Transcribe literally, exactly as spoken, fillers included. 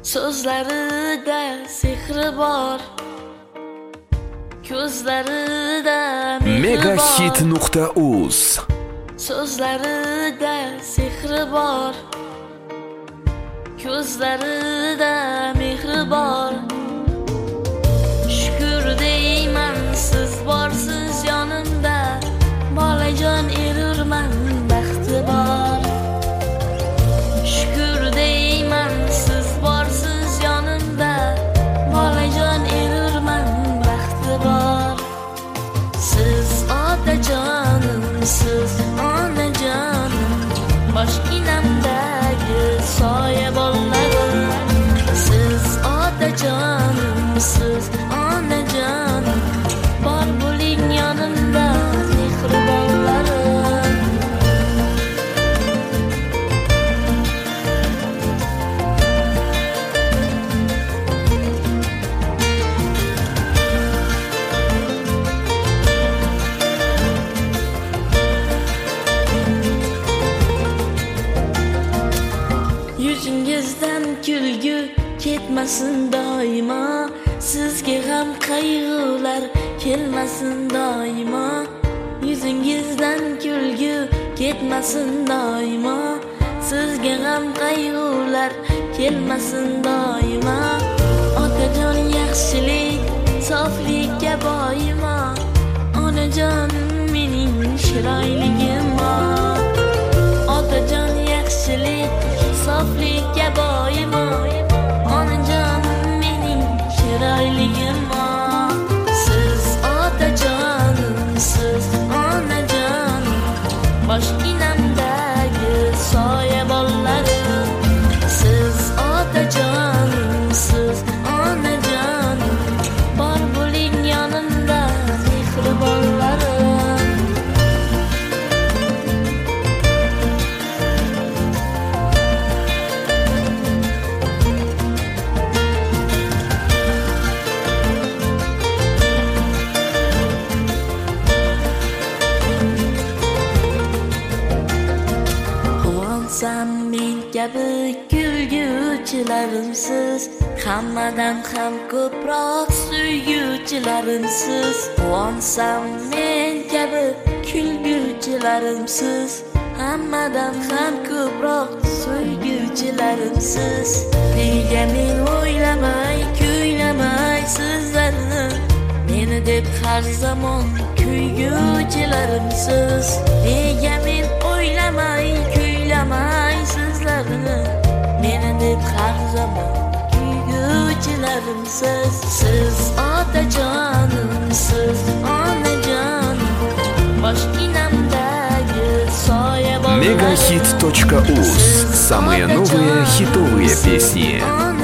So'zlarida sehri bor, ko'zlarida mehri bor. megahit nuqta uz So'zlarida sehri bor, ko'zlarida mehri bor. Shukr deyman siz borsiz yonimda, bolajon erurman baxti bor. Shukr deyman siz borsiz yonimda, bolajon erurman baxti bor. Siz otajonim, siz onajonim, boshginamdagi soya bollarim. Siz otajonim, siz onajonim, bor bo'ling yonimda mehribonlarim. Yuzingizdan kulgu ketmasin doimo, sizga ham qayg'ular kelmasin doimo. Yuzingizdan kulgu ketmasin doimo, sizga ham qayg'ular kelmasin doimo. Otajon yaxshilik, soflikka boyimo, onajon mening chiroyligim bor. Otajon yaxshilik, soflikka boyimo, onajon mening chiroyligim bor. Siz otajonim, siz onajonim, boshginamdagi soya bollarim. Siz otajonim, siz onajonim, bor bo'ling yonimda mehribonlarim. Quvonsam men kabi kulguvchilarimsiz, hammadan ham ko'proq suyguvchilarimsiz. Quvonsam men kabi kulguvchilarimsiz, hammadan ham ko'proq suyguvchilarimsiz. Nega men o'ylamay, kuylamay sizlarni, meni deb har zamon kuyguvchilarimsiz. Nega men o'ylamay, kuylamay sizlarni, meni deb har zamon kuyguvchilarimsiz. Siz otajonim, siz onajonim, boshginamdagi soya bollarim. megahit точка уз. Самые новые хитовые песни.